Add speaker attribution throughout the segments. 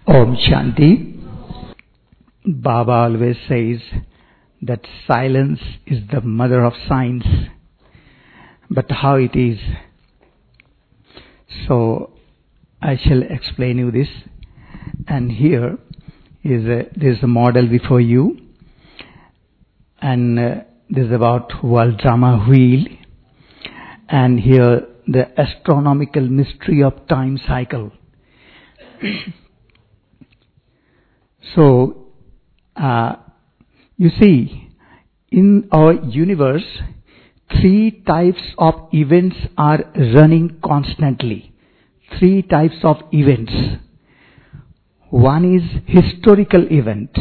Speaker 1: Om Shanti. Baba always says that silence is the mother of science. But how it is? So I shall explain you this. And here is a model before you. And this is about world drama wheel. And here the astronomical mystery of time cycle. So, you see, in our universe, 3 types of events are running constantly. 3 types of events. One is historical event.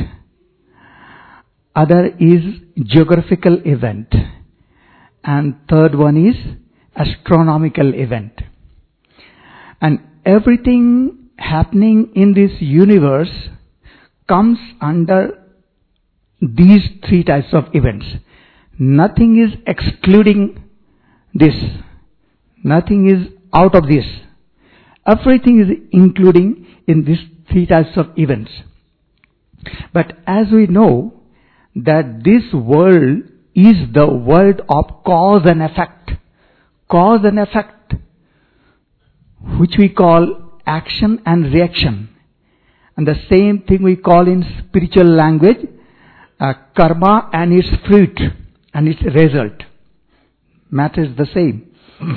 Speaker 1: Other is geographical event. And third one is astronomical event. And everything happening in this universe comes under these 3 types of events. Nothing is excluding this. Nothing is out of this. Everything is including in these 3 types of events. But as we know that this world is the world of cause and effect. Cause and effect, which we call action and reaction. And the same thing we call in spiritual language, karma and its fruit and its result. Matter is the same.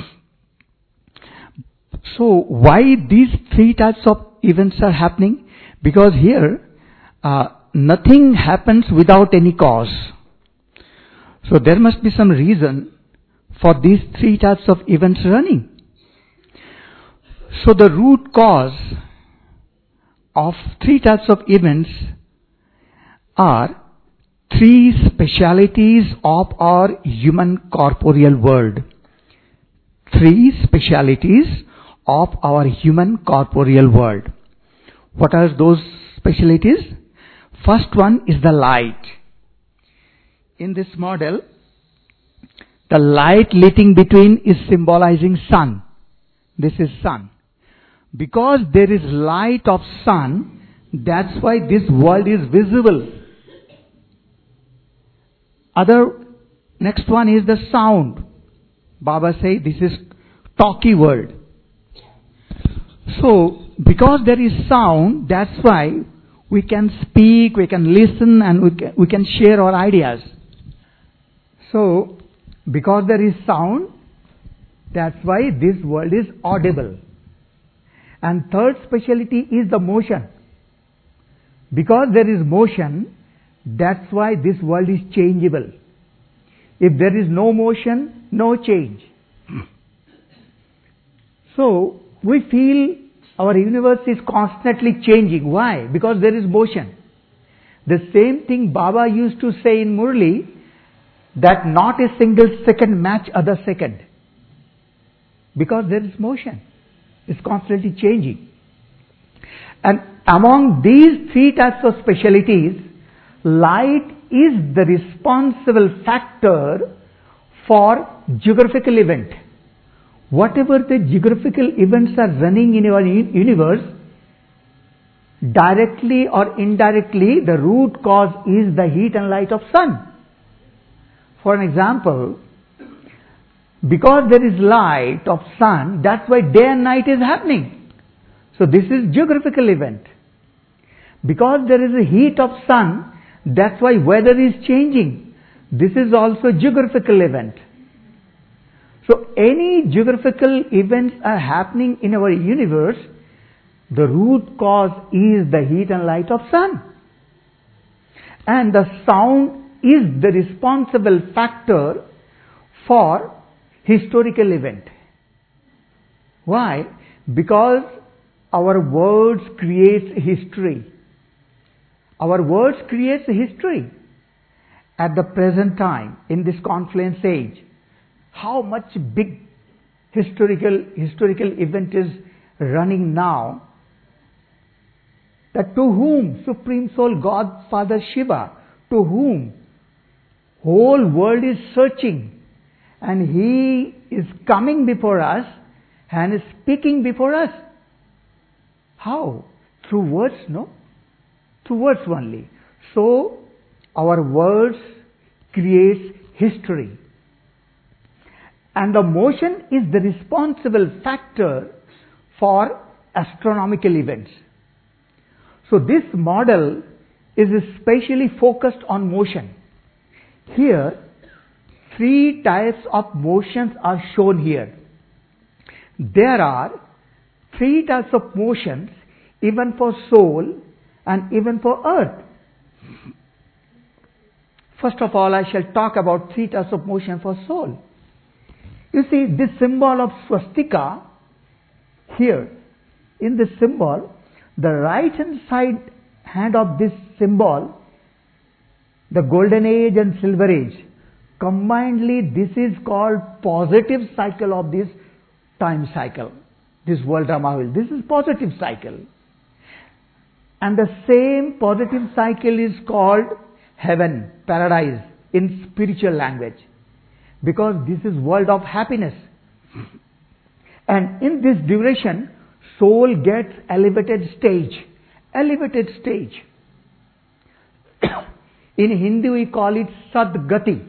Speaker 1: So why these 3 types of events are happening? Because here, nothing happens without any cause. So there must be some reason for these 3 types of events running. So the root cause of 3 types of events are 3 specialities of our human corporeal world. 3 specialities of our human corporeal world. What are those specialities? First one is the light. In this model, the light lighting between is symbolizing sun. This is sun. Because there is light of sun, that's why this world is visible. Next one is the sound. Baba say this is talky world. So, because there is sound, that's why we can speak, we can listen, and we can share our ideas. So, because there is sound, that's why this world is audible. And third speciality is the motion. Because there is motion, that's why this world is changeable. If there is no motion, no change. So, we feel our universe is constantly changing. Why? Because there is motion. The same thing Baba used to say in Murli, that not a single second match other second. Because there is motion. It's constantly changing. And among these 3 types of specialities, light is the responsible factor for geographical event. Whatever the geographical events are running in our universe, directly or indirectly, the root cause is the heat and light of sun. For an example, because there is light of sun, that's why day and night is happening. So this is geographical event. Because there is a heat of sun, that's why weather is changing. This is also geographical event. So any geographical events are happening in our universe, the root cause is the heat and light of sun. And the sound is the responsible factor for historical event. Why? Because our words create history. Our words create history. At the present time, in this confluence age, how much big historical event is running now? That to whom Supreme Soul God Father Shiva, to whom whole world is searching, and he is coming before us and is speaking before us. How? Through words, no? Through words only. So, our words creates history. And the motion is the responsible factor for astronomical events. So this model is especially focused on motion. Here, 3 types of motions are shown here. There are 3 types of motions even for soul and even for earth. First of all, I shall talk about 3 types of motion for soul. You see, this symbol of swastika here, in this symbol, the right hand of this symbol, the golden age and silver age, combinedly this is called positive cycle of this time cycle, this world drama wheel. This is positive cycle. And the same positive cycle is called heaven, paradise in spiritual language, because this is world of happiness. And in this duration, soul gets elevated stage. Elevated stage. In Hindi we call it Sadgati.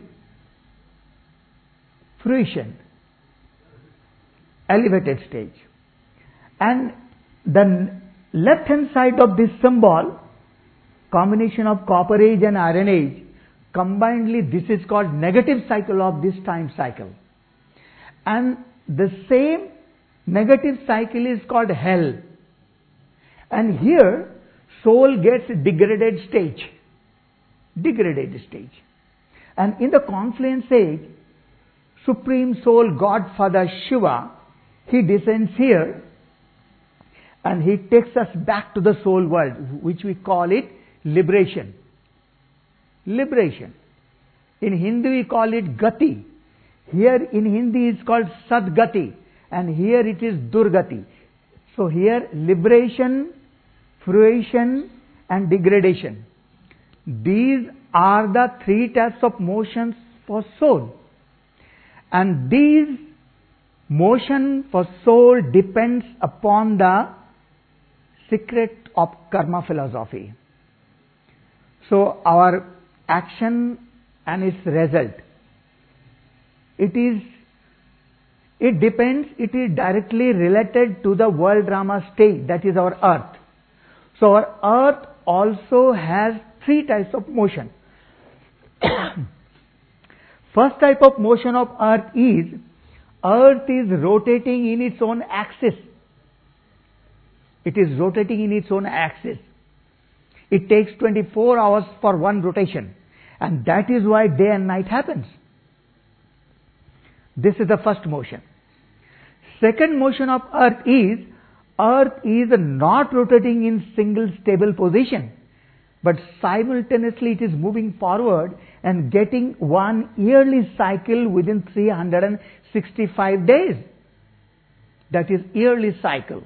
Speaker 1: Fruition. Elevated stage. And the left hand side of this symbol, combination of copper age and iron age, combinedly this is called negative cycle of this time cycle. And the same negative cycle is called hell. And here soul gets degraded stage. Degraded stage. And in the confluence age, Supreme Soul Godfather Shiva, he descends here and he takes us back to the soul world, which we call it liberation. Liberation. In Hindi we call it Gati. Here in Hindi it's called Sadgati, and here it is Durgati. So here liberation, fruition and degradation. These are the 3 types of motions for soul. And these motion for soul depends upon the secret of karma philosophy. So our action and its result, it is directly related to the world drama stage, that is our earth. So our earth also has 3 types of motion. First type of motion of earth is rotating in its own axis. It is rotating in its own axis. It takes 24 hours for one rotation, and that is why day and night happens. This is the first motion. Second motion of earth is not rotating in single stable position, but simultaneously it is moving forward and getting one yearly cycle within 365 days. That is yearly cycle.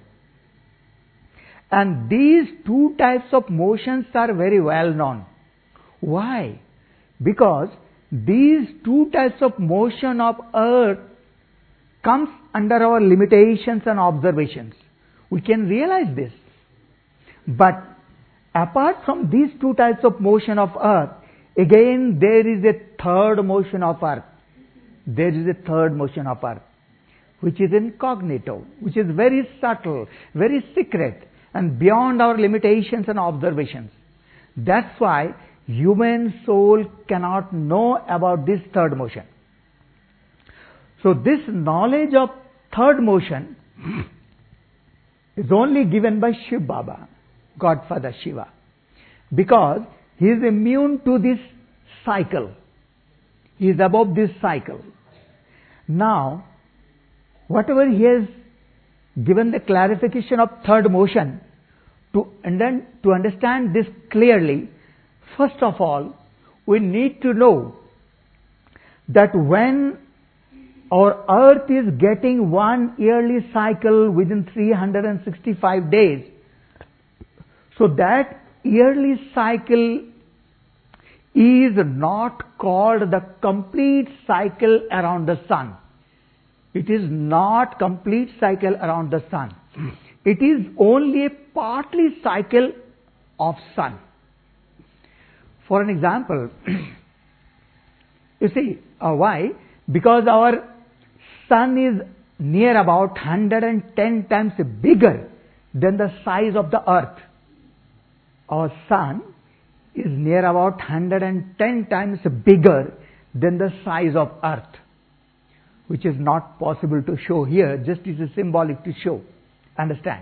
Speaker 1: And these 2 types of motions are very well known. Why? Because these 2 types of motion of earth comes under our limitations and observations. We can realize this. But apart from these 2 types of motion of earth, again there is a third motion of earth. There is a third motion of earth, which is incognito, which is very subtle, very secret, and beyond our limitations and observations. That's why human soul cannot know about this third motion. So this knowledge of third motion is only given by Shiv Baba, Godfather Shiva, because he is immune to this cycle. He is above this cycle. Now, whatever he has given the clarification of third motion, and then to understand this clearly, first of all, we need to know that when our earth is getting one yearly cycle within 365 days, so that yearly cycle is not called the complete cycle around the sun. It is not complete cycle around the sun. It is only a partly cycle of sun. For an example, you see, why? Because our sun is near about 110 times bigger than the size of the earth. Our sun is near about 110 times bigger than the size of earth, which is not possible to show here, just is symbolic to show. Understand?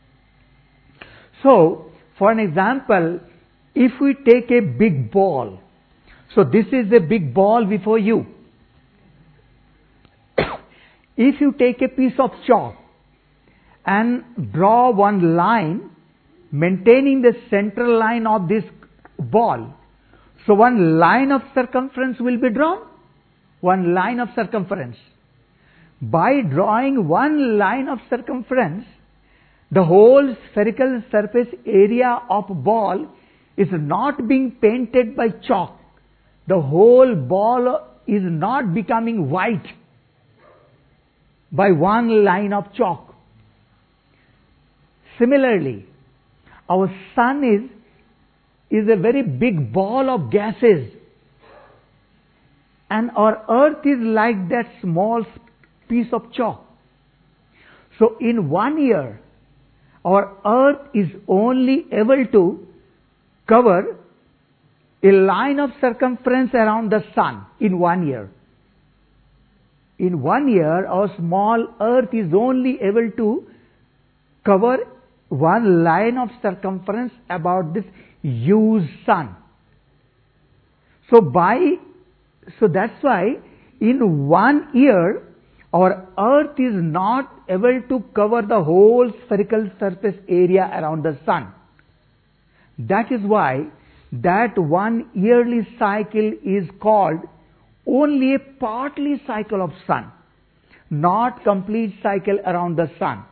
Speaker 1: So, for an example, if we take a big ball, so this is a big ball before you. If you take a piece of chalk and draw one line maintaining the central line of this ball, so one line of circumference will be drawn. One line of circumference. By drawing one line of circumference, the whole spherical surface area of ball is not being painted by chalk. The whole ball is not becoming white by one line of chalk. Similarly, our sun is a very big ball of gases, and our earth is like that small piece of chalk. So in 1 year, our earth is only able to cover a line of circumference around the sun in 1 year. In 1 year, our small earth is only able to cover one line of circumference about this huge sun. So that's why in 1 year, our earth is not able to cover the whole spherical surface area around the sun. That is why that one yearly cycle is called only a partly cycle of sun, not complete cycle around the sun.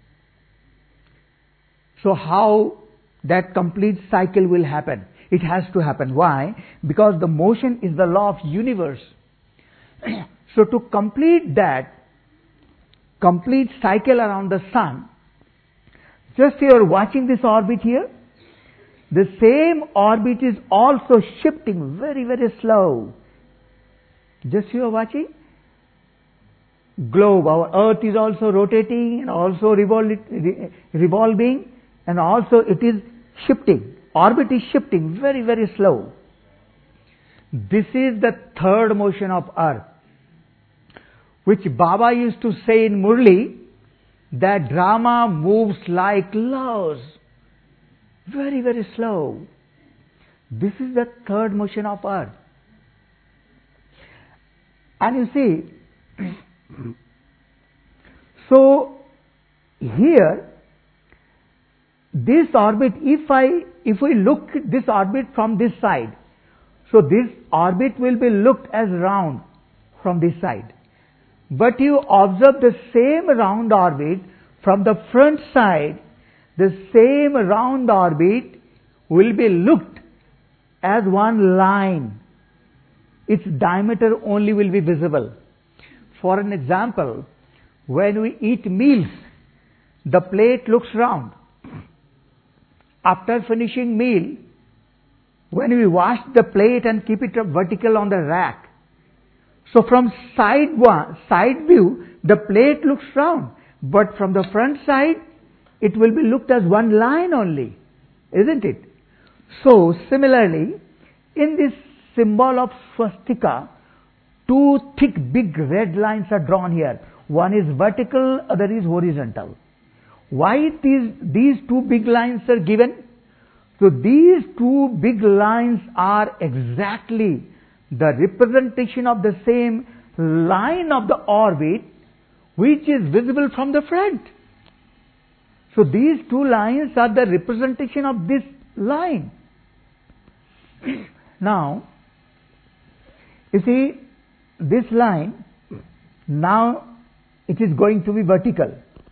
Speaker 1: So how that complete cycle will happen? It has to happen. Why? Because the motion is the law of universe. So to complete that complete cycle around the sun, just you are watching this orbit here, the same orbit is also shifting very, very slow. Just you are watching. Globe, our earth is also rotating and also revolving, and also it is shifting. Orbit is shifting very, very slow. This is the third motion of earth, which Baba used to say in Murli, that drama moves like clouds, very, very slow. This is the third motion of earth. And you see, so here, this orbit, if we look at this orbit from this side, so this orbit will be looked as round from this side. But you observe the same round orbit from the front side, the same round orbit will be looked as one line. Its diameter only will be visible. For an example, when we eat meals, the plate looks round. After finishing meal, when we wash the plate and keep it vertical on the rack, so from side view, the plate looks round, but from the front side, it will be looked as one line only, isn't it? So similarly, in this symbol of swastika, two thick big red lines are drawn here. One is vertical, other is horizontal. Why these two big lines are given? So these two big lines are exactly the representation of the same line of the orbit which is visible from the front. So these two lines are the representation of this line. Now, you see, this line, now it is going to be vertical.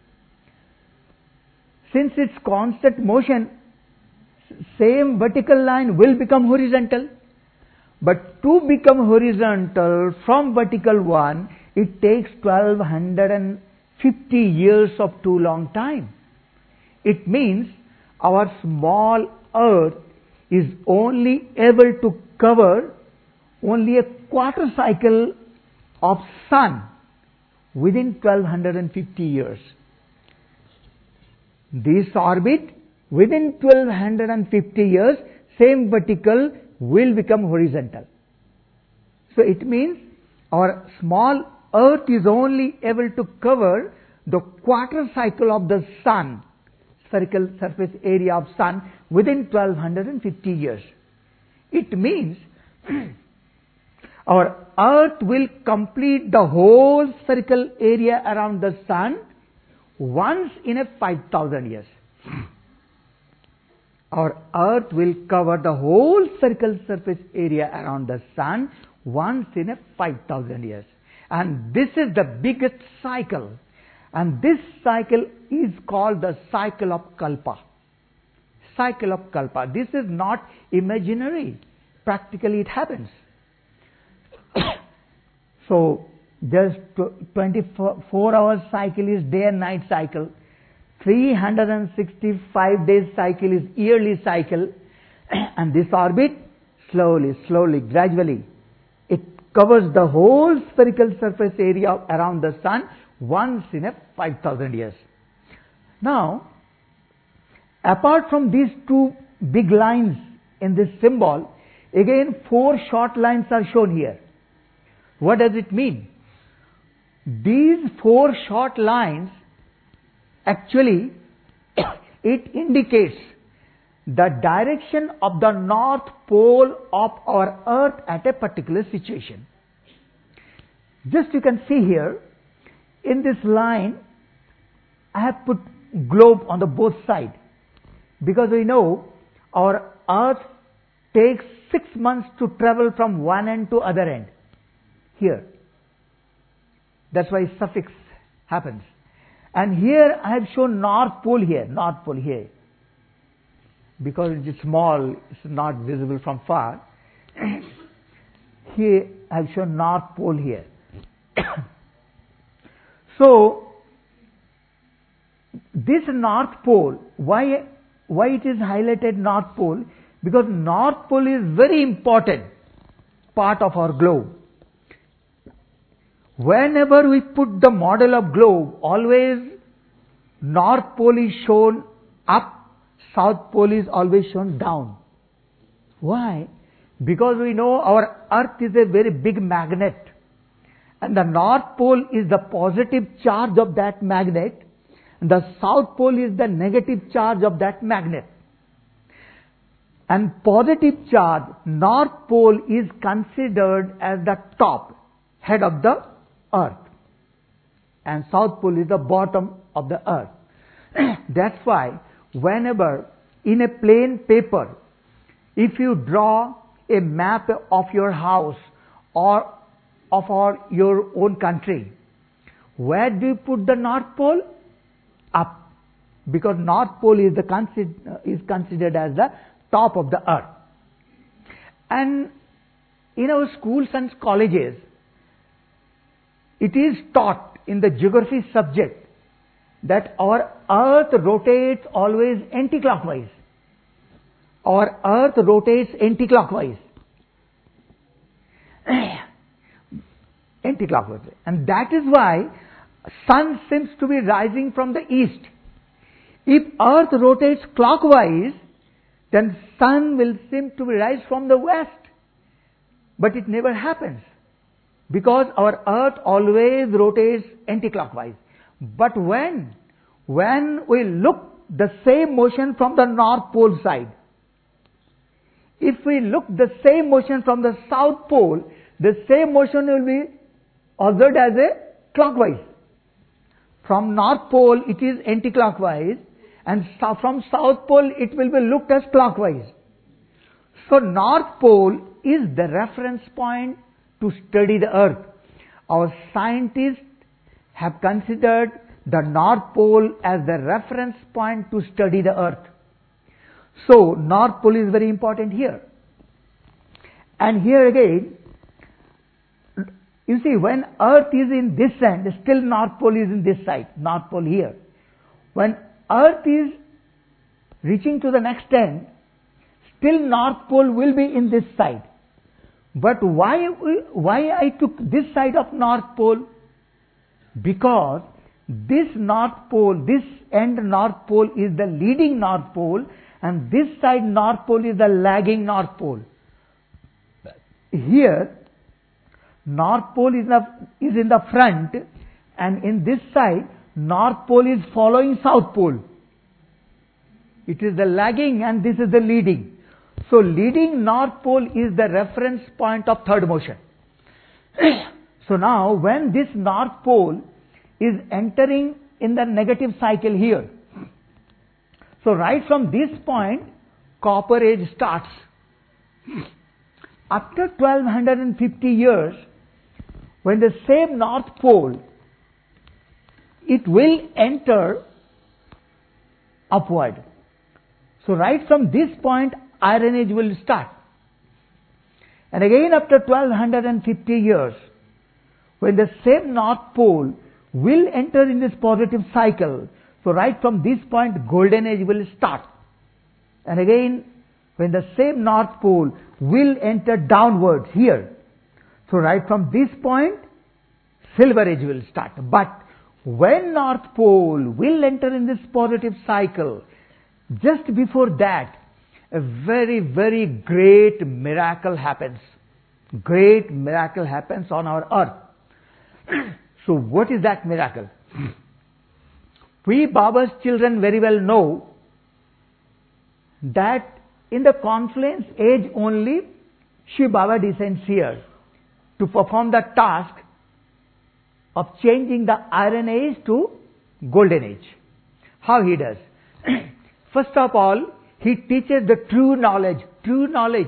Speaker 1: Since it's constant motion, same vertical line will become horizontal. But to become horizontal from vertical one, it takes 1250 years of too long time. It means our small Earth is only able to cover only a quarter cycle of Sun within 1250 years. This orbit, within 1250 years, same vertical will become horizontal. So it means our small Earth is only able to cover the quarter cycle of the Sun, spherical surface area of Sun, within 1250 years. It means our Earth will complete the whole spherical area around the Sun once in a 5,000 years. Our Earth will cover the whole spherical surface area around the Sun once in a 5,000 years. And this is the biggest cycle. And this cycle is called the cycle of Kalpa. Cycle of Kalpa. This is not imaginary. Practically it happens. So, just 24-hour cycle is day and night cycle. 365 days cycle is yearly cycle. And this orbit, slowly, gradually, it covers the whole spherical surface area around the Sun once in a 5,000 years. Now, apart from these two big lines in this symbol, again 4 short lines are shown here. What does it mean? These 4 short lines, actually, it indicates the direction of the north pole of our Earth at a particular situation. Just you can see here, in this line, I have put globe on the both sides, because we know our Earth takes 6 months to travel from one end to other end. Here. That's why suffix happens. And here I have shown North Pole here, because it is small, it's not visible from far. Here I have shown North Pole here. So, this North Pole, why it is highlighted North Pole? Because North Pole is very important part of our globe. Whenever we put the model of globe, always North Pole is shown up, South Pole is always shown down. Why? Because we know our Earth is a very big magnet, and the North Pole is the positive charge of that magnet, and the South Pole is the negative charge of that magnet. And positive charge, North Pole, is considered as the top, head of the Earth, and South Pole is the bottom of the Earth. That's why whenever in a plain paper, if you draw a map of your house or of your own country, where do you put the North Pole? Up, because North Pole is considered as the top of the Earth. And in our schools and colleges, it is taught in the geography subject that our Earth rotates always anti-clockwise. Our Earth rotates anti-clockwise. Anti-clockwise. And that is why Sun seems to be rising from the east. If Earth rotates clockwise, then Sun will seem to be rise from the west. But it never happens, because our Earth always rotates anti-clockwise. But when we look the same motion from the North Pole side, if we look the same motion from the South Pole, the same motion will be observed as a clockwise. From North Pole it is anti-clockwise, and from South Pole it will be looked as clockwise. So North Pole is the reference point to study the Earth. Our scientists have considered the North Pole as the reference point to study the Earth. So North Pole is very important here. And here again, you see, when Earth is in this end, still North Pole is in this side, North Pole here. When Earth is reaching to the next end, still North Pole will be in this side. But why I took this side of North Pole? Because this North Pole, this end North Pole is the leading North Pole, and this side North Pole is the lagging North Pole. Here, North Pole is in the front, and in this side, North Pole is following South Pole. It is the lagging and this is the leading. So leading North Pole is the reference point of third motion. So now when this North Pole is entering in the negative cycle here, so right from this point, copper age starts. After 1250 years, when the same North Pole, it will enter upward. So right from this point, Iron Age will start. And again after 1250 years, when the same North Pole will enter in this positive cycle, so right from this point, Golden Age will start. And again, when the same North Pole will enter downwards here, so right from this point, Silver Age will start. But when North Pole will enter in this positive cycle, just before that, a very, very great miracle happens. Great miracle happens on our earth. So what is that miracle? We Baba's children very well know that in the confluence age only, Shiv Baba descends here to perform the task of changing the Iron Age to Golden Age. How he does? First of all, he teaches the true knowledge. True knowledge.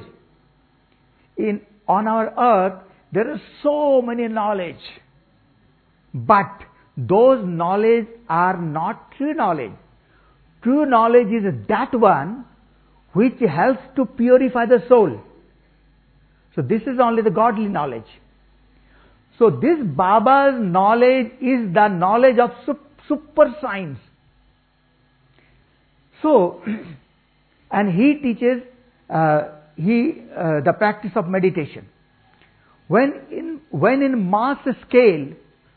Speaker 1: On our earth, there is so many knowledge. But those knowledge are not true knowledge. True knowledge is that one which helps to purify the soul. So this is only the godly knowledge. So this Baba's knowledge is the knowledge of super science. So, and he teaches the practice of meditation. When in mass scale,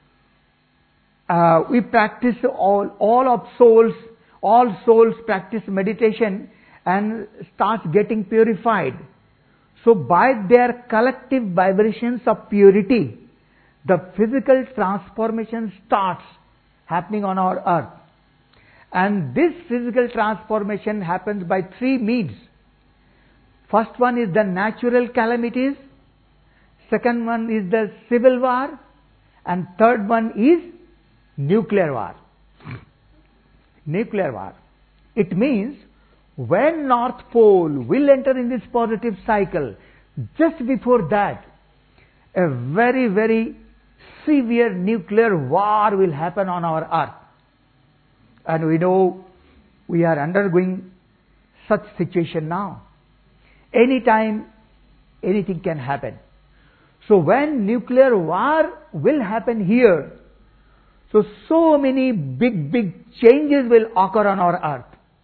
Speaker 1: we practice all souls practice meditation and starts getting purified. So by their collective vibrations of purity, the physical transformation starts happening on our earth. And this physical transformation happens by three means. First one is the natural calamities, second one is the civil war, and third one is nuclear war. Nuclear war. It means when North Pole will enter in this positive cycle, just before that, a very, very severe nuclear war will happen on our earth. And we know we are undergoing such situation now. Anytime, anything can happen. So when nuclear war will happen here, so many big changes will occur on our earth.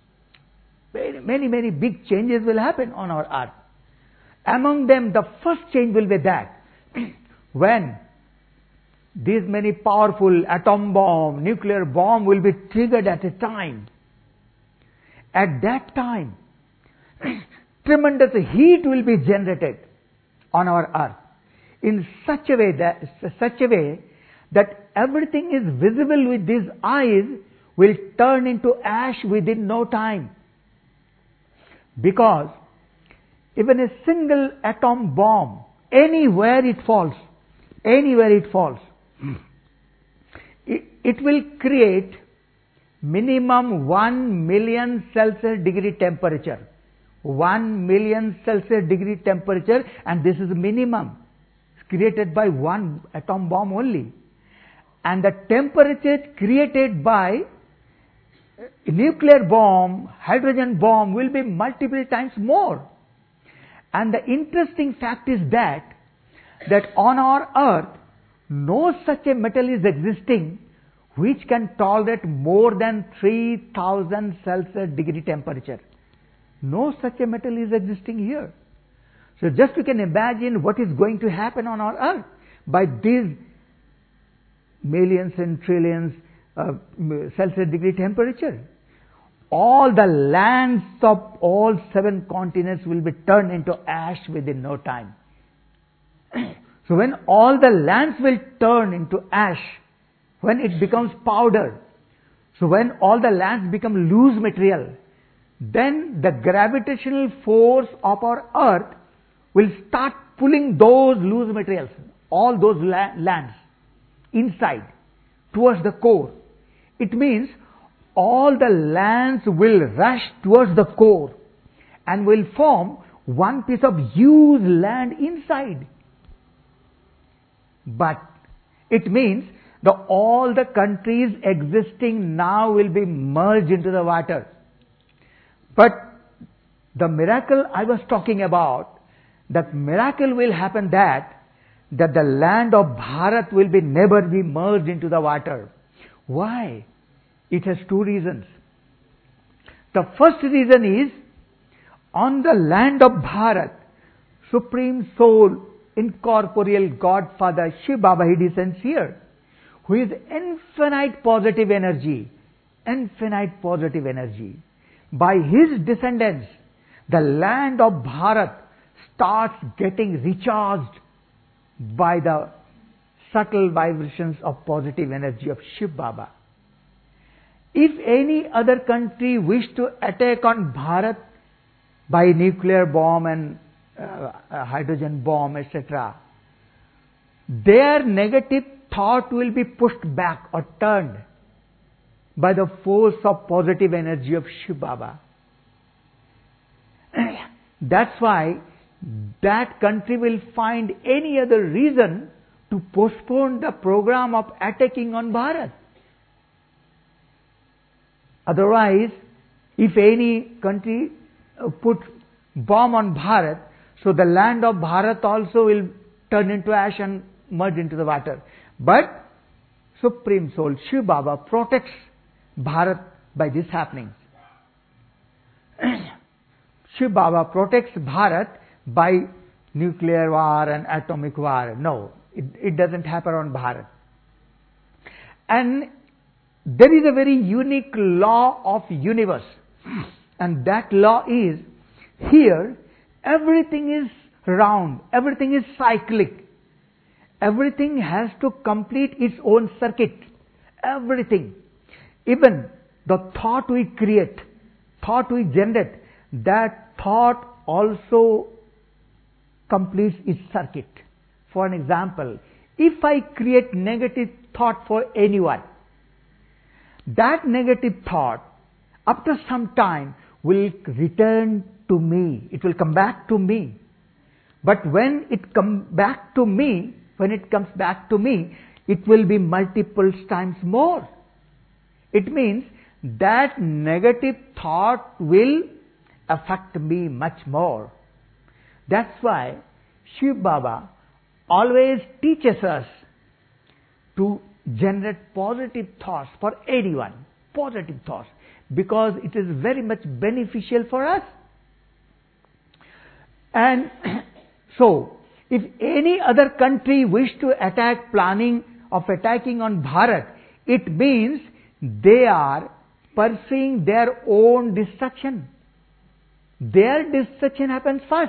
Speaker 1: Many big changes will happen on our earth. Among them, the first change will be that when these many powerful atom bomb, nuclear bomb will be triggered at a time. At that time, tremendous heat will be generated on our earth in such a way that everything is visible with these eyes will turn into ash within no time. Because even a single atom bomb, anywhere it falls, it will create minimum 1 million Celsius degree temperature. 1 million Celsius degree temperature, and this is minimum. It's created by one atom bomb only. And the temperature created by nuclear bomb, hydrogen bomb will be multiple times more. And the interesting fact is that on our earth, no such a metal is existing which can tolerate more than 3000 Celsius degree temperature. No such a metal is existing here. So just you can imagine what is going to happen on our earth by these millions and trillions of Celsius degree temperature. All the lands of all 7 continents will be turned into ash within no time. So when all the lands will turn into ash, when it becomes powder, so when all the lands become loose material, then the gravitational force of our earth will start pulling those loose materials, all those lands, inside, towards the core. It means all the lands will rush towards the core and will form one piece of huge land inside. But it means all the countries existing now will be merged into the water. But the miracle I was talking about, that miracle will happen that the land of Bharat will never be merged into the water. Why? It has 2 reasons. The first reason is, on the land of Bharat, Supreme Soul, incorporeal Godfather, Shiv Baba, he descends here, who is infinite positive energy. Infinite positive energy. By his descendants, the land of Bharat starts getting recharged by the subtle vibrations of positive energy of Shiv Baba. If any other country wish to attack on Bharat by nuclear bomb and hydrogen bomb, etc., their negative thought will be pushed back or turned by the force of positive energy of Shiv Baba. That's why that country will find any other reason to postpone the program of attacking on Bharat. Otherwise, if any country put bomb on Bharat, so the land of Bharat also will turn into ash and merge into the water. But Supreme Soul, Shiv Baba, protects Bharat by this happening. Shiv Baba protects Bharat by nuclear war and atomic war. No, it doesn't happen on Bharat. And there is a very unique law of universe. And that law is, here everything is round, everything is cyclic. Everything has to complete its own circuit. Everything. Even the thought we create, thought we generate, that thought also completes its circuit. For an example, if I create negative thought for anyone, that negative thought after some time will return to me. It will come back to me. But when it comes back to me, it will be multiple times more. It means that negative thought will affect me much more. That's why Shiv Baba always teaches us to generate positive thoughts for anyone. Positive thoughts. Because it is very much beneficial for us. And so, if any other country wish to attack, planning of attacking on Bharat, it means they are pursuing their own destruction. Their destruction happens first.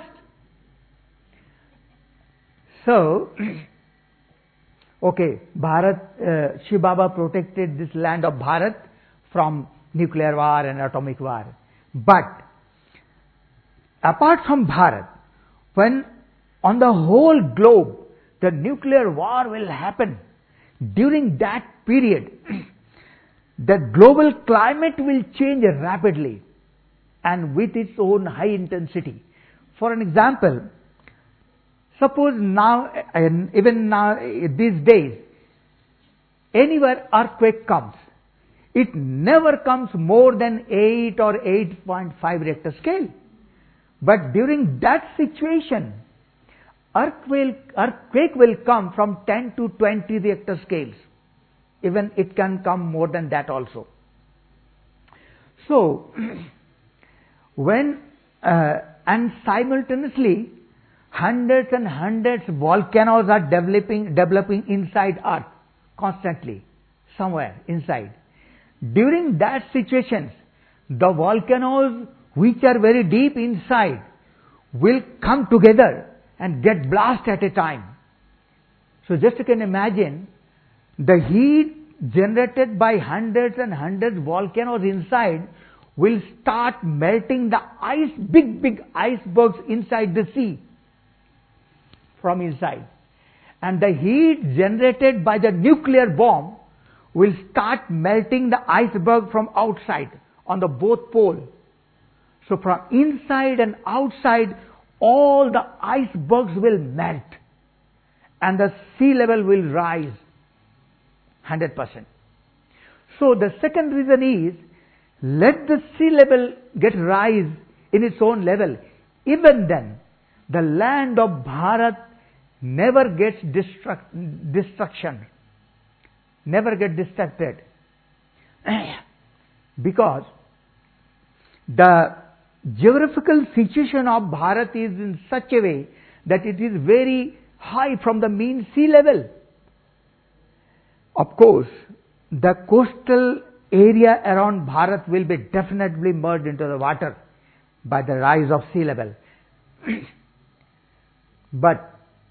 Speaker 1: So, okay, Bharat, Shiv Baba protected this land of Bharat from nuclear war and atomic war. But, apart from Bharat, when on the whole globe the nuclear war will happen, during that period, the global climate will change rapidly and with its own high intensity. For an example, suppose now, and even now, these days, anywhere earthquake comes, it never comes more than 8 or 8.5 Richter scale. But during that situation, earthquake will come from 10 to 20 Richter scales. Even it can come more than that also. So, and simultaneously, hundreds and hundreds volcanoes are developing inside Earth constantly, somewhere inside. During that situations, the volcanoes which are very deep inside will come together and get blast at a time. So just you can imagine the heat generated by hundreds and hundreds volcanoes inside will start melting the ice, big icebergs inside the sea from inside. And the heat generated by the nuclear bomb will start melting the iceberg from outside on the both poles. So from inside and outside, all the icebergs will melt and the sea level will rise 100%. So the second reason is, let the sea level get rise in its own level. Even then, the land of Bharat never gets destruction, never get distracted. Because the geographical situation of Bharat is in such a way that it is very high from the mean sea level. Of course, the coastal area around Bharat will be definitely merged into the water by the rise of sea level. But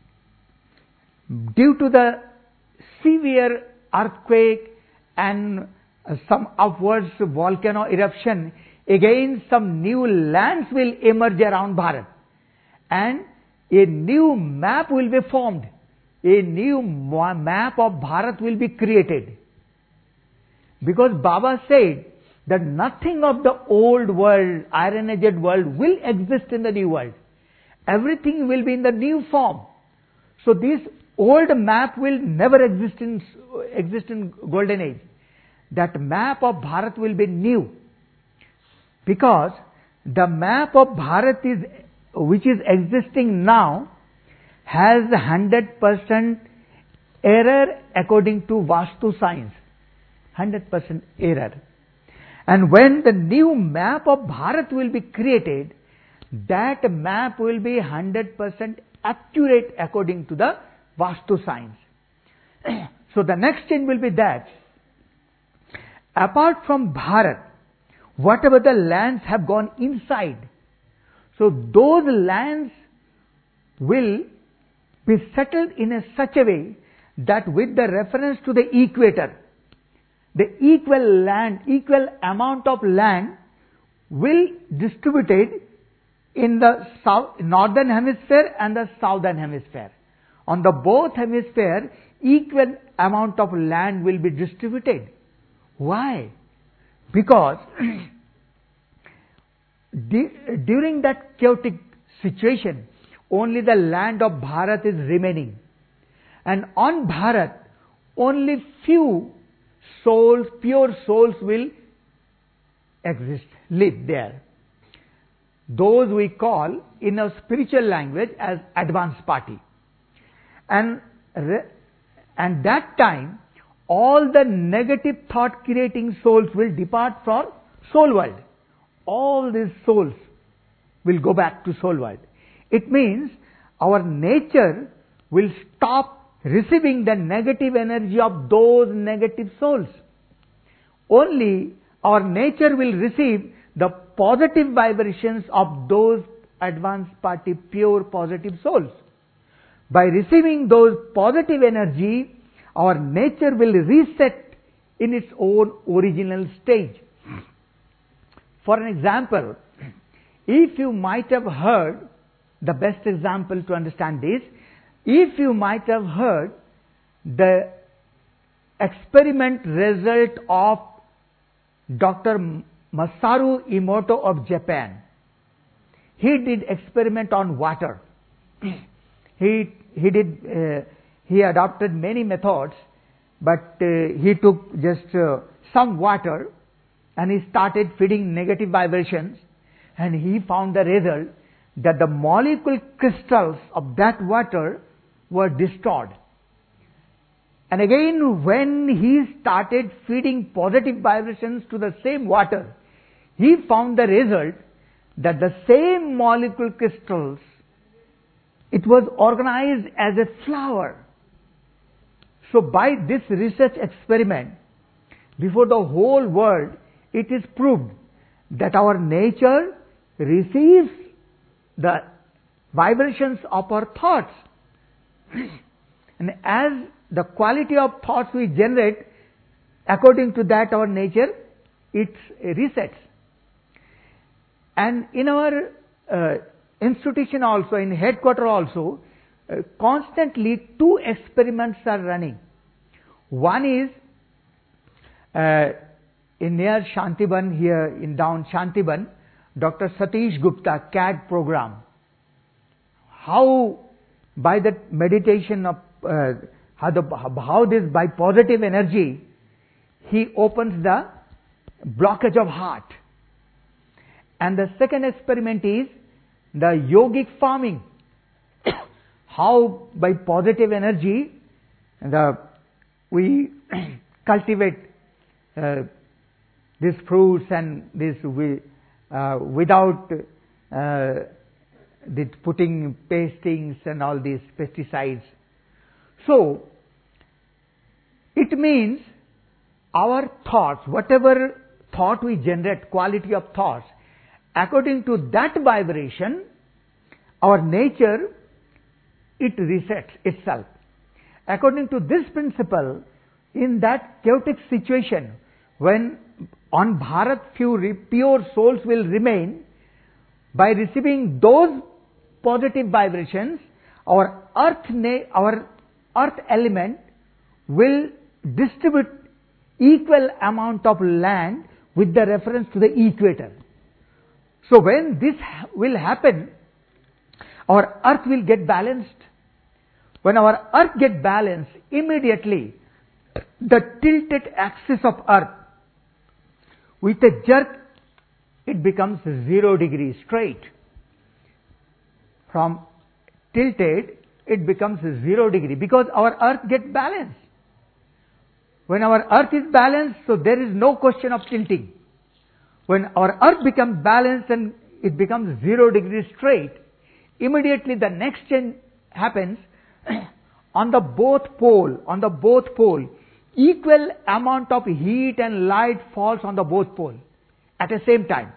Speaker 1: due to the severe earthquake and some upwards volcano eruption, again some new lands will emerge around Bharat, and a new map will be formed. A new map of Bharat will be created. Because Baba said that nothing of the old world, Iron Age world, will exist in the new world. Everything will be in the new form. So this old map will never exist in Golden Age. That map of Bharat will be new. Because the map of Bharat which is existing now has 100% error according to Vastu science. 100% error. And when the new map of Bharat will be created, that map will be 100% accurate according to the Vastu science. So the next change will be that, apart from Bharat, whatever the lands have gone inside, so those lands will be settled in such a way that with the reference to the equator, the equal amount of land will distributed in the northern hemisphere and the southern hemisphere. On the both hemisphere, equal amount of land will be distributed. Why? Because during that chaotic situation, only the land of Bharat is remaining. And on Bharat, only few souls, pure souls will exist, live there. Those we call in a spiritual language as advanced party. And that time, all the negative thought creating souls will depart from soul world. All these souls will go back to soul world. It means our nature will stop receiving the negative energy of those negative souls. Only our nature will receive the positive vibrations of those advanced party pure positive souls. By receiving those positive energy, our nature will reset in its own original stage. For an example, if you might have heard, the best example to understand this, if you might have heard the experiment result of Dr. Masaru Emoto of Japan. He did experiment on water. He adopted many methods, but he took just some water and he started feeding negative vibrations, and he found the result that the molecule crystals of that water were distorted. And again, when he started feeding positive vibrations to the same water, he found the result that the same molecule crystals, it was organized as a flower. So by this research experiment, before the whole world, it is proved that our nature receives the vibrations of our thoughts. And as the quality of thoughts we generate, according to that our nature, it resets. And in our institution also, in headquarters also, constantly two experiments are running. One is in near Shantiban, here in down Shantiban, Dr. Satish Gupta CAD program. How by that meditation of how this by positive energy he opens the blockage of heart. And the second experiment is the yogic farming. How by positive energy we cultivate these fruits and this without putting pastings and all these pesticides. So it means our thoughts, whatever thought we generate, quality of thoughts, according to that vibration, our nature, it resets itself. According to this principle, in that chaotic situation, when on Bharat few pure souls will remain, by receiving those positive vibrations, our earth element will distribute equal amount of land with the reference to the equator. So when this will happen, our earth will get balanced. When our earth gets balanced, immediately the tilted axis of earth, with a jerk, it becomes 0 degree straight. From tilted, it becomes 0 degree because our earth gets balanced. When our earth is balanced, so there is no question of tilting. When our earth becomes balanced and it becomes 0 degree straight, immediately the next change happens. On the both pole, equal amount of heat and light falls on the both pole at the same time.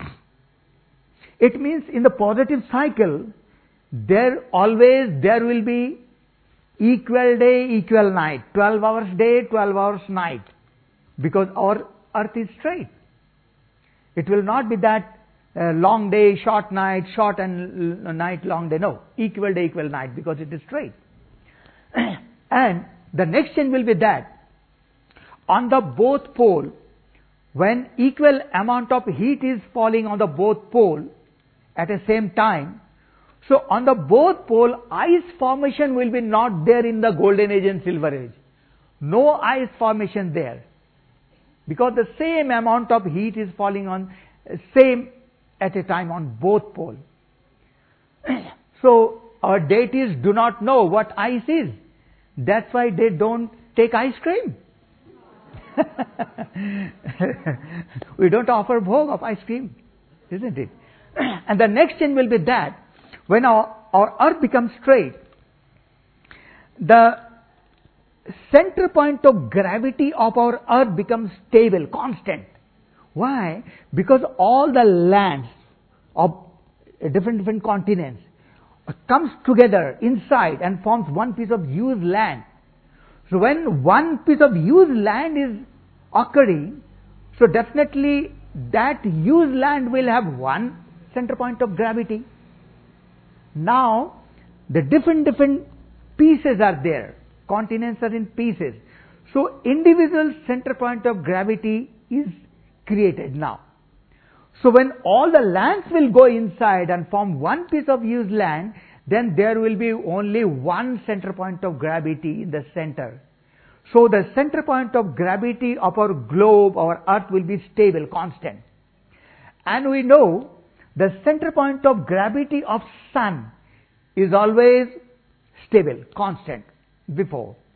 Speaker 1: It means in the positive cycle, there will be equal day, equal night, 12 hours day, 12 hours night, because our earth is straight. It will not be that long day, short night, short and night, long day. No, equal day, equal night, because it is straight. And the next change will be that on the both pole, when equal amount of heat is falling on the both pole at the same time, so on the both pole, ice formation will be not there in the golden age and silver age. No ice formation there, because the same amount of heat is falling on same at a time on both poles. So our deities do not know what ice is. That's why they don't take ice cream. We don't offer bhog of ice cream, isn't it? And the next thing will be that when our earth becomes straight, the center point of gravity of our earth becomes stable, constant. Why? Because all the lands of different continents comes together inside and forms one piece of huge land. So when one piece of huge land is occurring, so definitely that huge land will have one center point of gravity. Now the different pieces are there. Continents are in pieces. So individual center point of gravity is created now. So when all the lands will go inside and form one piece of huge land, then there will be only one center point of gravity in the center. So the center point of gravity of our globe, our earth, will be stable, constant. And we know the center point of gravity of sun is always stable, constant before.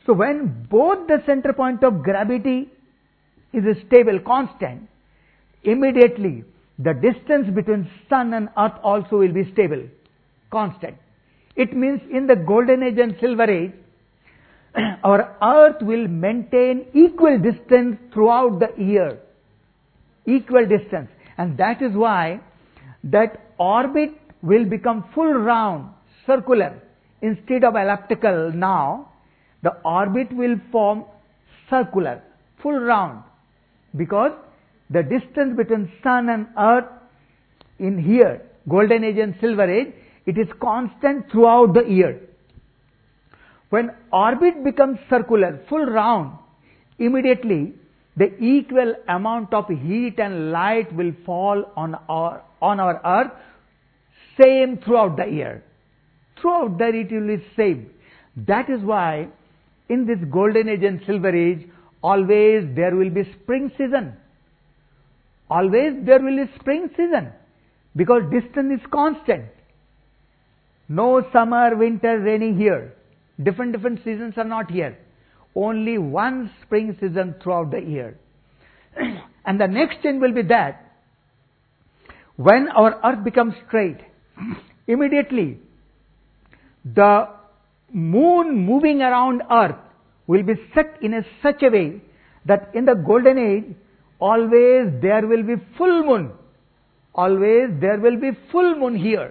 Speaker 1: So when both the center point of gravity is stable, constant, immediately the distance between sun and earth also will be stable, constant. It means in the golden age and silver age, our earth will maintain equal distance throughout the year. Equal distance. And that is why that orbit will become full round, circular. Instead of elliptical now, the orbit will form circular, full round. Because the distance between sun and earth in here, golden age and silver age, it is constant throughout the year. When orbit becomes circular, full round, immediately the equal amount of heat and light will fall on our earth, same throughout the year. Throughout the year it will be same. That is why in this golden age and silver age, always there will be spring season. Always there will be spring season, because distance is constant. No summer, winter, rainy here. Different seasons are not here. Only one spring season throughout the year. And the next change will be that when our earth becomes straight, immediately the moon moving around earth will be set in such a way that in the golden age, always there will be full moon. Always there will be full moon here.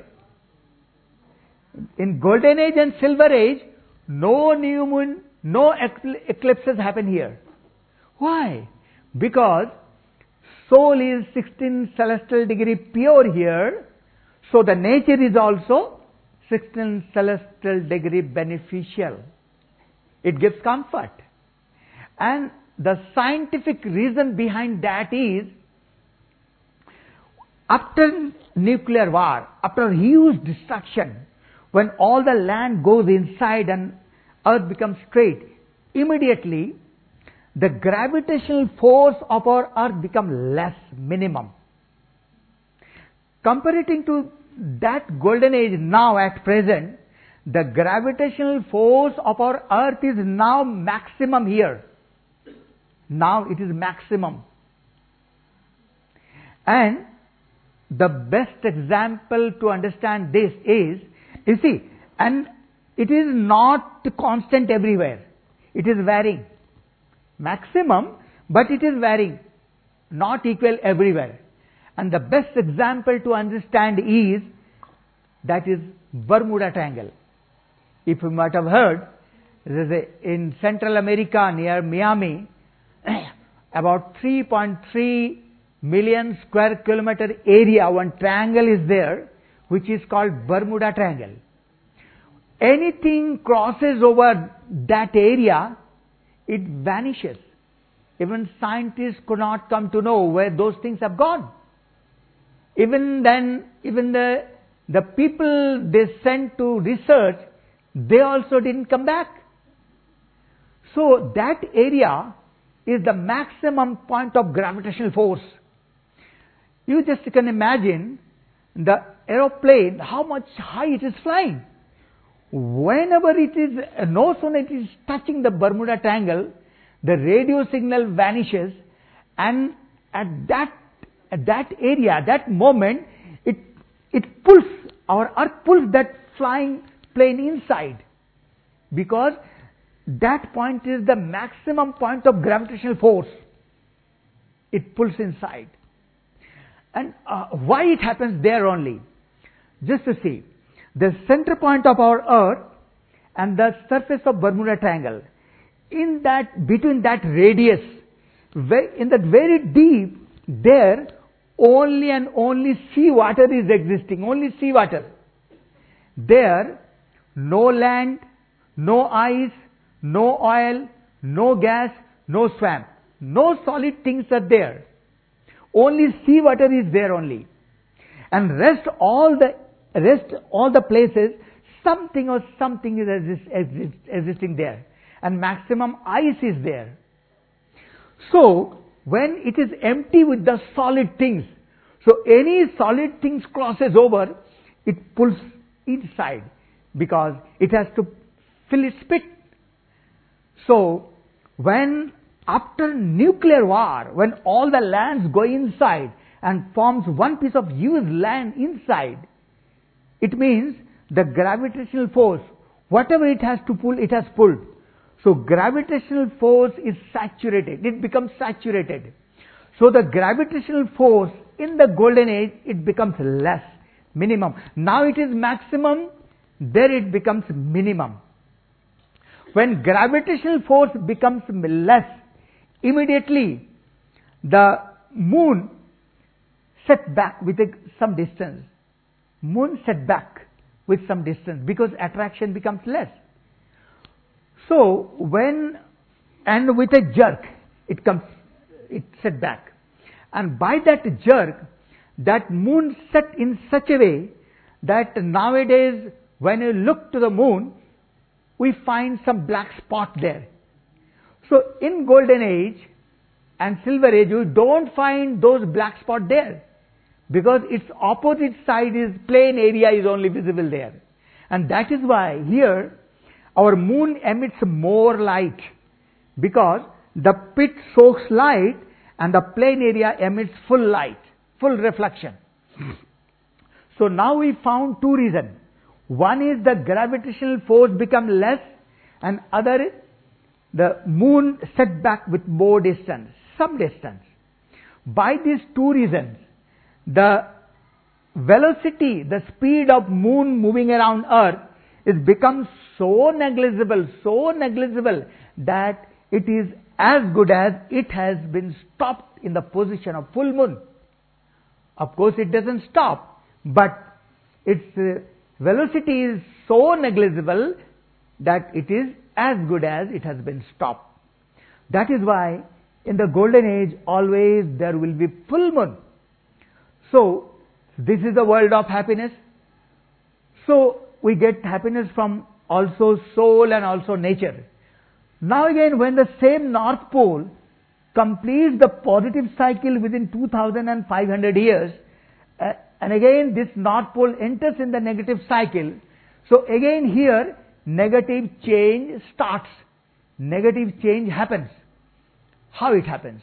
Speaker 1: In golden age and silver age, no new moon, no eclipses happen here. Why? Because soul is 16 celestial degree pure here, so the nature is also 16 celestial degree beneficial. It gives comfort. And the scientific reason behind that is, after nuclear war, after huge destruction, when all the land goes inside and earth becomes straight, immediately the gravitational force of our earth becomes less, minimum. Comparing to that golden age now at present, the gravitational force of our earth is now maximum here. Now it is maximum. And the best example to understand this is, you see, and it is not constant everywhere. It is varying. Maximum, but it is varying. Not equal everywhere. And the best example to understand is, that is Bermuda Triangle. If you might have heard, in Central America near Miami, about 3.3 million square kilometer area, one triangle is there, which is called Bermuda Triangle. Anything crosses over that area, it vanishes. Even scientists could not come to know where those things have gone. Even then, even the people they sent to research, they also didn't come back. So that area is the maximum point of gravitational force. You just can imagine the aeroplane, how much high it is flying. Whenever it is, no sooner it is touching the Bermuda Triangle, the radio signal vanishes, and at that area, that moment, it pulls, our earth pulls that flying plane inside, because that point is the maximum point of gravitational force. It pulls inside. And why it happens there only? Just to see, the center point of our earth and the surface of Bermuda Triangle, in that, between that radius, in that very deep, there only and only sea water is existing, only sea water. There, no land, no ice, no oil, no gas, no swamp. No solid things are there. Only sea water is there only. And rest all the places, something is existing there. And maximum ice is there. So, when it is empty with the solid things, so any solid things crosses over, it pulls inside, because it has to fill its pit. So, when after nuclear war, when all the lands go inside and forms one piece of huge land inside, it means the gravitational force, whatever it has to pull, it has pulled. So gravitational force is saturated, it becomes saturated. So the gravitational force in the golden age, it becomes less, minimum. Now it is maximum, there it becomes minimum. When gravitational force becomes less, immediately the moon set back with some distance. Moon set back with some distance because attraction becomes less. So and with a jerk, it set back. And by that jerk, that moon set in such a way that nowadays when you look to the moon, we find some black spot there. So in golden age and silver age, you don't find those black spot there, because its opposite side is plain area is only visible there. And that is why here our moon emits more light, because the pit soaks light and the plane area emits full light, full reflection. So now we found two reasons. One is the gravitational force become less, and other is the moon set back with more distance, some distance. By these two reasons, the velocity, the speed of moon moving around earth is become so negligible that it is as good as it has been stopped in the position of full moon. Of course it doesn't stop, but its velocity is so negligible that it is as good as it has been stopped. That is why in the golden age always there will be full moon. So this is the world of happiness. So we get happiness from also soul and also nature. Now again, when the same North Pole completes the positive cycle within 2500 years, and again this North Pole enters in the negative cycle, so again here negative change starts, negative change happens. How it happens?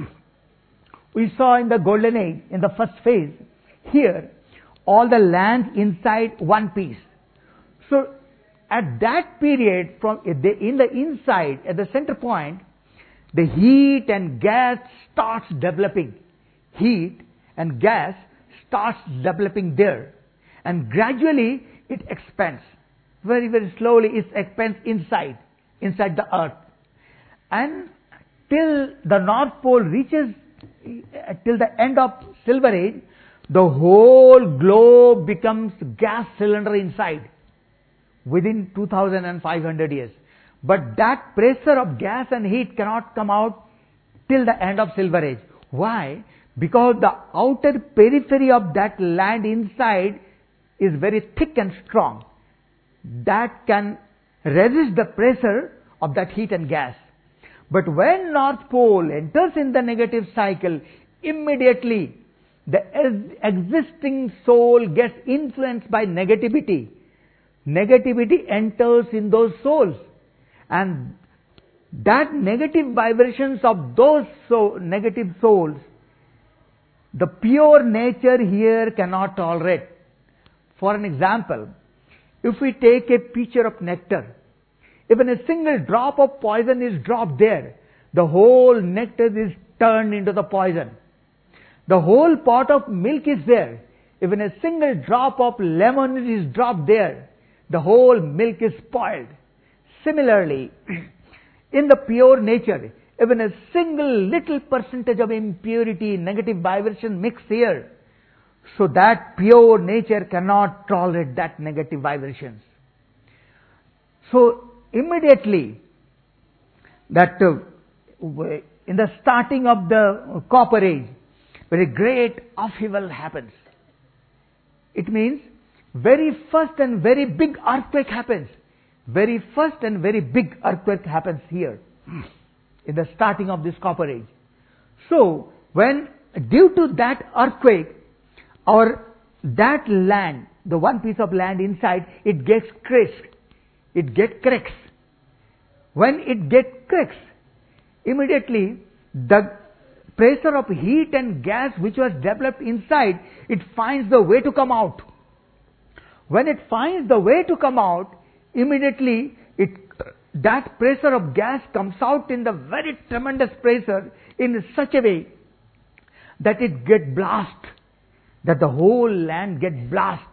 Speaker 1: We saw in the golden age, in the first phase, here all the land inside one piece. So at that period, in the inside, at the center point, the heat and gas starts developing. Heat and gas starts developing there. And gradually it expands. Very, very slowly it expands inside the earth. And till the North Pole reaches, till the end of Silver Age, the whole globe becomes gas cylinder inside within 2500 years. But that pressure of gas and heat cannot come out till the end of Silver Age. Why? Because the outer periphery of that land inside is very thick and strong. That can resist the pressure of that heat and gas. But when North Pole enters in the negative cycle, immediately the existing soul gets influenced by negativity. Negativity enters in those souls, and that negative vibrations of those negative souls, the pure nature here cannot tolerate. For an example, if we take a pitcher of nectar, even a single drop of poison is dropped there, the whole nectar is turned into the poison. The whole pot of milk is there, even a single drop of lemon is dropped there, the whole milk is spoiled. Similarly, in the pure nature, even a single little percentage of impurity, negative vibration mix here, so that pure nature cannot tolerate that negative vibrations. So immediately, that in the starting of the Copper Age, very great upheaval happens. It means very first and very big earthquake happens. Very first and very big earthquake happens here in the starting of this Copper Age. So when due to that earthquake, that land, the one piece of land inside, it gets cracks. It gets cracks. when it gets cracks, immediately the pressure of heat and gas which was developed inside, it finds the way to come out. When it finds the way to come out, immediately that pressure of gas comes out in the very tremendous pressure in such a way that it gets blast, that the whole land gets blast.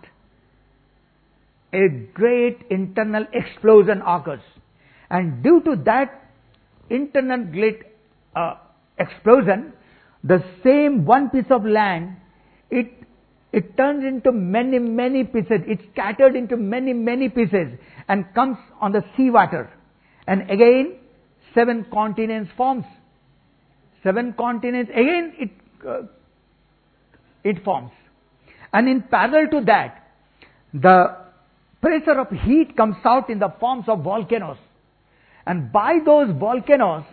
Speaker 1: A great internal explosion occurs. And due to that internal great explosion, the same one piece of land, it turns into many, many pieces. It's scattered into many, many pieces and comes on the seawater. And again, 7 continents forms. 7 continents, again it forms. And in parallel to that, the pressure of heat comes out in the forms of volcanoes. And by those volcanoes,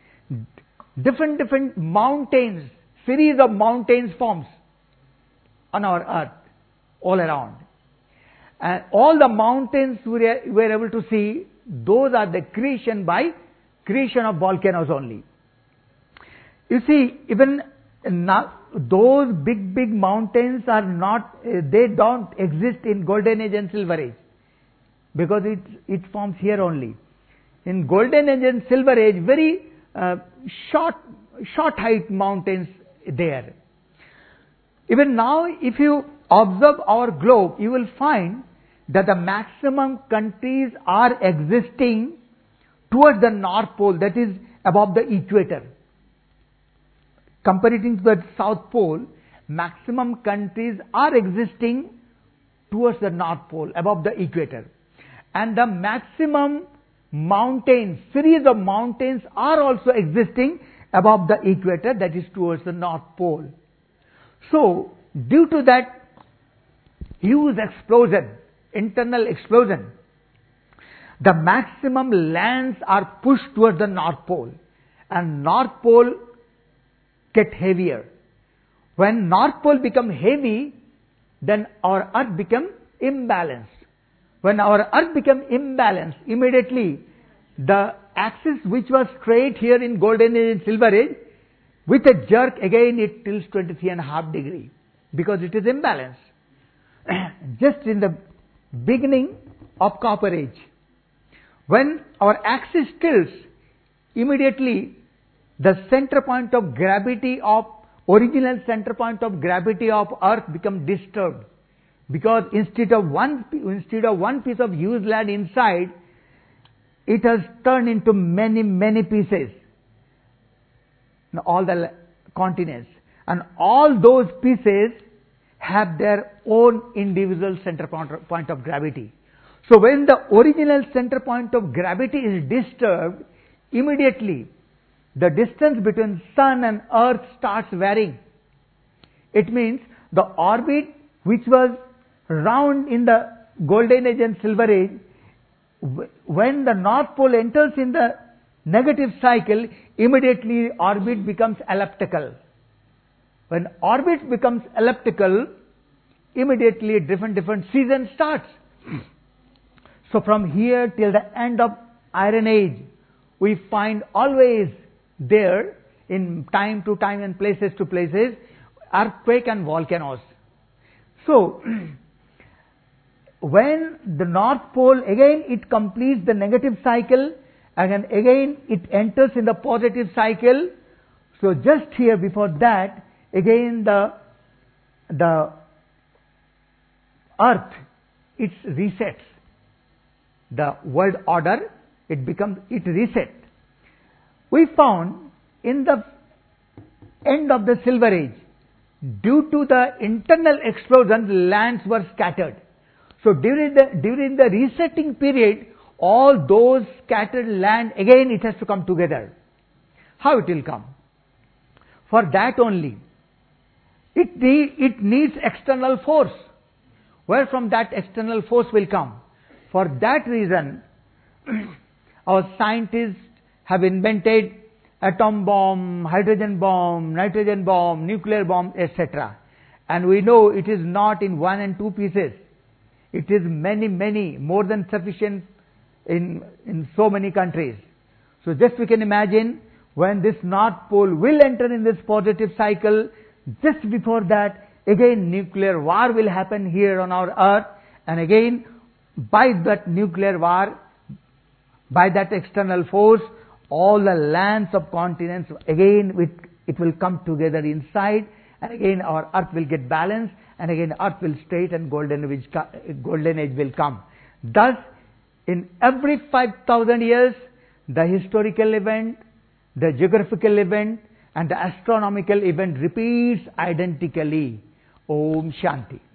Speaker 1: different mountains, series of mountains forms on our earth, all around. And all the mountains we were able to see, those are the creation of volcanoes only. You see, even now, those big mountains are not, they don't exist in Golden Age and Silver Age, because it forms here only. In Golden Age and Silver Age, very short height mountains there. Even now, if you observe our globe, you will find that the maximum countries are existing towards the North Pole, that is above the equator. Comparing to the South Pole, maximum countries are existing towards the North Pole, above the equator. And the maximum mountains, series of mountains are also existing above the equator, that is towards the North Pole. So, due to that huge explosion, internal explosion, the maximum lands are pushed towards the North Pole, and North Pole get heavier. When North Pole become heavy, then our Earth become imbalanced. When our Earth become imbalanced, immediately the axis which was straight here in Golden Age and Silver Age, with a jerk again it tilts 23.5 degrees, because it is imbalanced. Just in the beginning of Copper Age, when our axis tilts, immediately the center point of gravity of, original center point of gravity of Earth become disturbed, because instead of one piece of huge land inside, it has turned into many pieces, all the continents, and all those pieces have their own individual center point of gravity. So when the original center point of gravity is disturbed, immediately the distance between Sun and Earth starts varying. It means the orbit which was round in the Golden Age and Silver Age, when the North Pole enters in the negative cycle, immediately orbit becomes elliptical. When orbit becomes elliptical, immediately a different season starts. So from here till the end of Iron Age, we find always there, in time to time and places to places, earthquake and volcanoes. So when the North Pole, again it completes the negative cycle, and again it enters in the positive cycle. So just here before that, again the Earth, it resets. The world order, it resets. We found in the end of the Silver Age, due to the internal explosion, lands were scattered. So during the resetting period, all those scattered land, again it has to come together. How it will come? For that only, it needs external force. Where from that external force will come? For that reason, our scientists have invented atom bomb, hydrogen bomb, nitrogen bomb, nuclear bomb, etc. And we know it is not in 1 and 2 pieces. It is many, more than sufficient in so many countries. So just we can imagine when this North Pole will enter in this positive cycle, just before that, again nuclear war will happen here on our earth, and again by that nuclear war, by that external force, all the lands of continents again it will come together inside, and again our earth will get balanced, and again earth will straight and golden age will come. Thus, in every 5,000 years, the historical event, the geographical event, and the astronomical event repeats identically. Om Shanti.